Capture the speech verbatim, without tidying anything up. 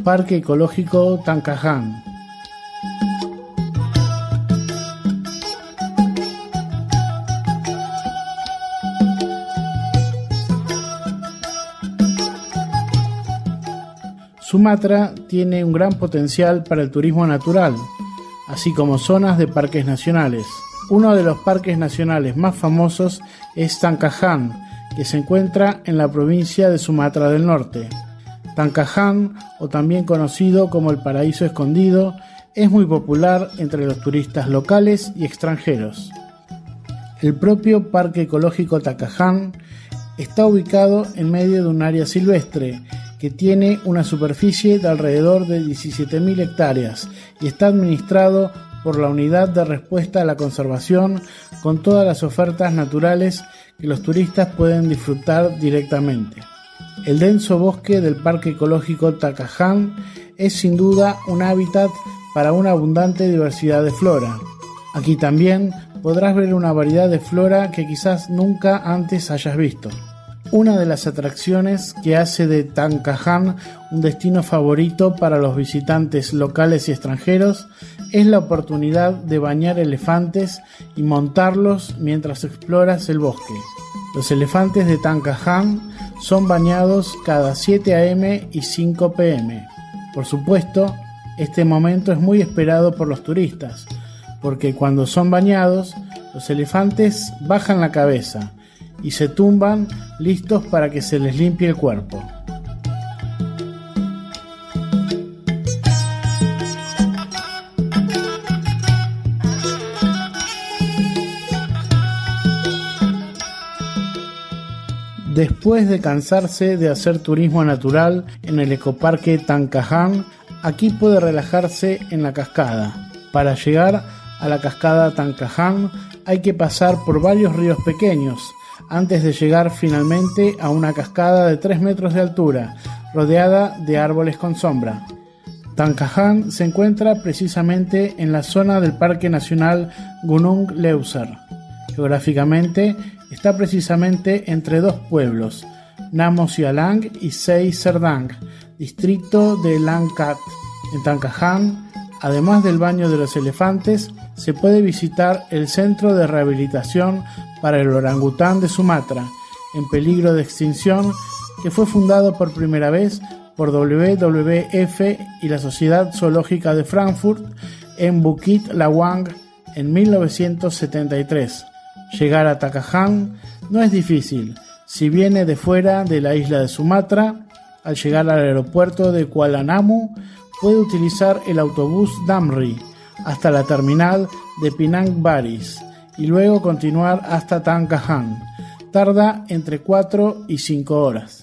Parque Ecológico Tancaján. Sumatra tiene un gran potencial para el turismo natural, así como zonas de parques nacionales. Uno de los parques nacionales más famosos es Tancaján, que se encuentra en la provincia de Sumatra del Norte. Tancaján, o también conocido como el Paraíso Escondido, es muy popular entre los turistas locales y extranjeros. El propio Parque Ecológico Tancaján está ubicado en medio de un área silvestre que tiene una superficie de alrededor de diecisiete mil hectáreas y está administrado por la Unidad de Respuesta a la Conservación, con todas las ofertas naturales que los turistas pueden disfrutar directamente. El denso bosque del Parque Ecológico Tancaján es sin duda un hábitat para una abundante diversidad de flora. Aquí también podrás ver una variedad de flora que quizás nunca antes hayas visto. Una de las atracciones que hace de Tancaján un destino favorito para los visitantes locales y extranjeros es la oportunidad de bañar elefantes y montarlos mientras exploras el bosque. Los elefantes de Tancaján son bañados cada siete a eme y cinco pe eme. Por supuesto, este momento es muy esperado por los turistas, porque cuando son bañados, los elefantes bajan la cabeza y se tumban listos para que se les limpie el cuerpo. Después de cansarse de hacer turismo natural en el ecoparque Tancaján, aquí puede relajarse en la cascada. Para llegar a la cascada Tancaján hay que pasar por varios ríos pequeños, antes de llegar finalmente a una cascada de tres metros de altura, rodeada de árboles con sombra. Tancaján se encuentra precisamente en la zona del Parque Nacional Gunung Leuser. Geográficamente está precisamente entre dos pueblos, Namo Sialang y Sei Serdang, distrito de Langkat. En Tancaján, además del baño de los elefantes, se puede visitar el Centro de Rehabilitación para el Orangután de Sumatra, en peligro de extinción, que fue fundado por primera vez por doble u doble u efe y la Sociedad Zoológica de Frankfurt en Bukit Lawang en mil novecientos setenta y tres. Llegar a Tancaján no es difícil. Si viene de fuera de la isla de Sumatra, al llegar al aeropuerto de Kuala Namu, puede utilizar el autobús Damri hasta la terminal de Pinang Baris y luego continuar hasta Tancaján. Tarda entre cuatro y cinco horas.